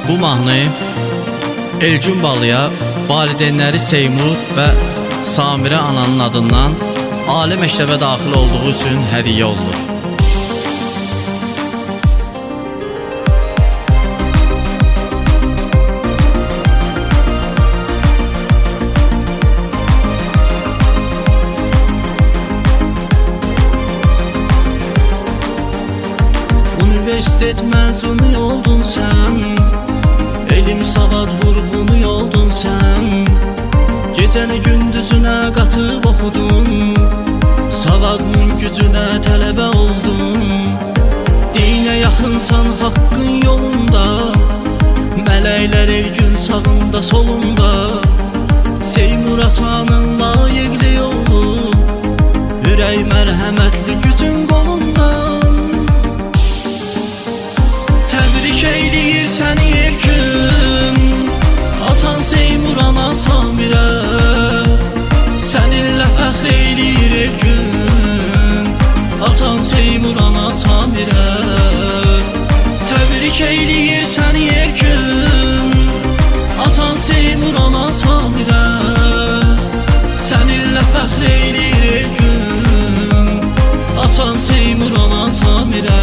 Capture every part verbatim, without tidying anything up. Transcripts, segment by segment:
Bu mahnı Elgün Balıya valideynləri Seymur və Samirə ananın adından ali məktəbə daxil olduğu üçün hədiyyə olunur. Üniversitet məzunu oldun sən, elm savad vurğunu oldun sən. Gecəni gündüzünə qatıb oxudun, savadın gücünə tələbə oldun. Dinə yaxınsan haqqın yolunda, mələklər Elgün sağında solunda. Seymur atanın layiqli yolu, ürək mərhəmətli gücün qolunda. Təbrik eyləyir səni Elgün, atan Seymur, ana Samirə. Səninlə fəxr eyləyir Elgün, atan Seymur, ana Samirə. Təbrik eyləyir səni Elgün, atan Seymur, ana Samirə. Səninlə fəxr eyləyir Elgün, atan Seymur, ana Samirə.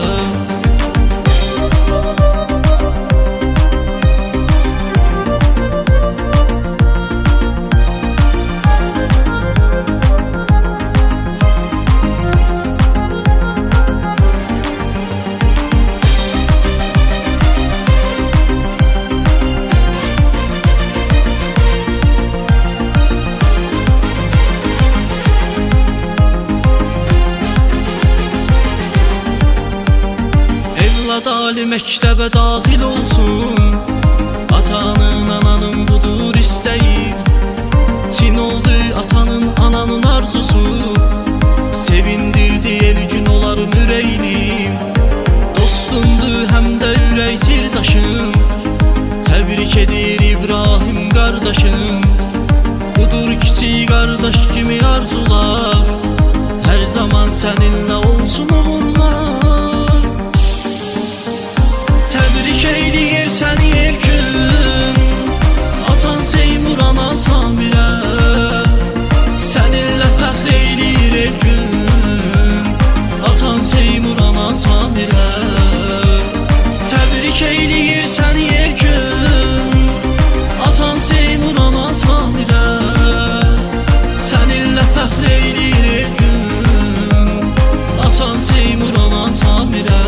Ali məktəbə daxil olsun, atanın, ananın budur istəyi. Çin oldu atanın, ananın arzusu, sevindirdi Elgün onların ürəyini. Dostumdur həm də ürək sirdaşım, təbrik edir İbrahim qardaşım. Budur kiçik qardaş kimi arzular, hər zaman səninlə olsun uğurlar. Təbrik eyləyir səni Elgün, atan Seymur, ana Samirə. Səninlə fəxr eyləyir Elgün, atan Seymur, ana Samirə. Təbrik eyləyir səni Elgün, atan Seymur, ana Samirə. Səninlə fəxr eyləyir Elgün, atan Seymur, ana Samirə.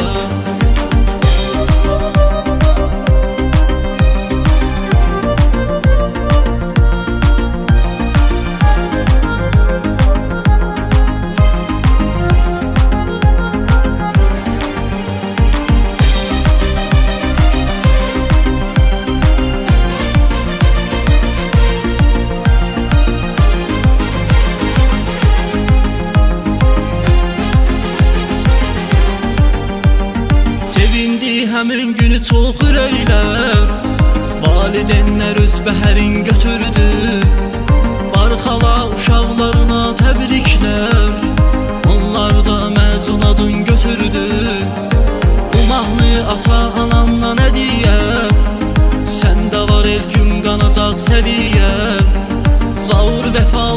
Həmin günü çox ürəklər, valideynlər öz bəhərin götürdü. Barxala uşaqlarına təbriklər, onlar da məzun adın götürdü. Bu mahnı ata anandan hədiyyə, səndə var Elgün qanacaq səviyyə. Zaur vəfa